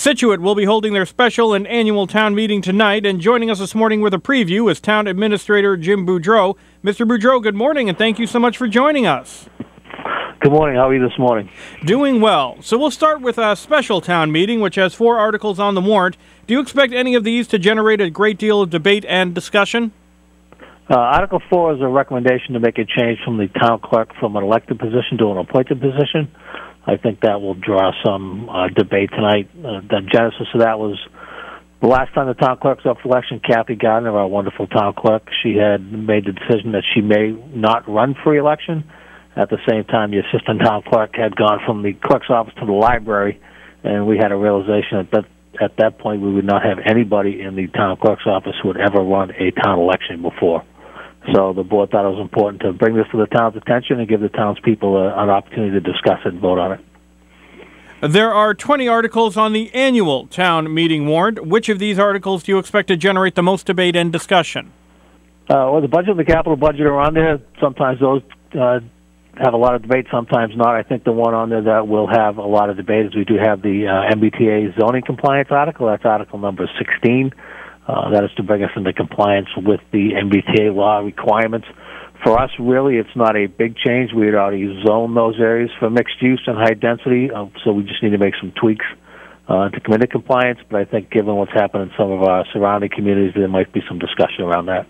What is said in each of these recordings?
Scituate will be holding their special and annual town meeting tonight, and joining us this morning with a preview is Town Administrator Jim Boudreau. Mr. Boudreau, good morning, and thank you so much for joining us. Good morning. How are you this morning? Doing well. So we'll start with a special town meeting, which has 4 articles on the warrant. Do you expect any of these to generate a great deal of debate and discussion? Article 4 is a recommendation to make a change from the town clerk from an elected position to an appointed position. I think that will draw some debate tonight. The genesis of that was the last time the town clerk was up for election, Kathy Gardner, our wonderful town clerk, she had made the decision that she may not run for election. At the same time, the assistant town clerk had gone from the clerk's office to the library, and we had a realization that at that point we would not have anybody in the town clerk's office who had ever run a town election before. So the board thought it was important to bring this to the town's attention and give the townspeople an opportunity to discuss it and vote on it. There are 20 articles on the annual town meeting warrant. Which of these articles do you expect to generate the most debate and discussion? Well, the budget and the capital budget are on there. Sometimes those have a lot of debate, sometimes not. I think the one on there that will have a lot of debate is we do have the MBTA zoning compliance article. That's article number 16. That is to bring us into compliance with the MBTA law requirements. For us, really, it's not a big change. We had already zoned those areas for mixed use and high density, so we just need to make some tweaks to come into compliance. But I think given what's happened in some of our surrounding communities, there might be some discussion around that.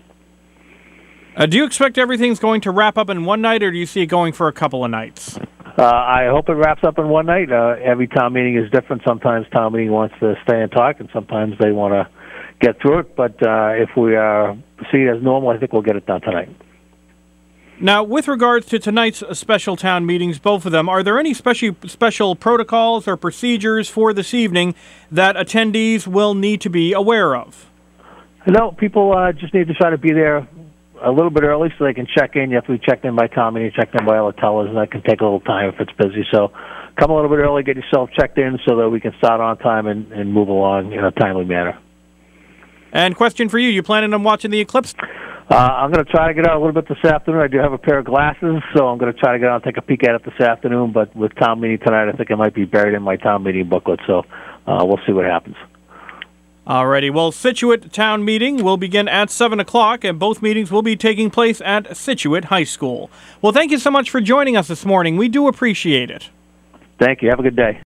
Do you expect everything's going to wrap up in one night, or do you see it going for a couple of nights? I hope it wraps up in one night. Every town meeting is different. Sometimes town meeting wants to stay and talk, and sometimes they want to get through it. But if we proceed as normal, I think we'll get it done tonight. Now, with regards to tonight's special town meetings, both of them, are there any special protocols or procedures for this evening that attendees will need to be aware of? No, people just need to try to be there a little bit early so they can check in. You have to be checked in by town meeting, checked in by all the tellers, and that can take a little time if it's busy. So come a little bit early, get yourself checked in so that we can start on time and move along in a timely manner. And question for you, you planning on watching the eclipse? I'm going to try to get out a little bit this afternoon. I do have a pair of glasses, so I'm going to try to get out and take a peek at it this afternoon. But with town meeting tonight, I think it might be buried in my town meeting booklet, so we'll see what happens. Alrighty, well, Scituate Town Meeting will begin at 7 o'clock, and both meetings will be taking place at Scituate High School. Well, thank you so much for joining us this morning. We do appreciate it. Thank you. Have a good day.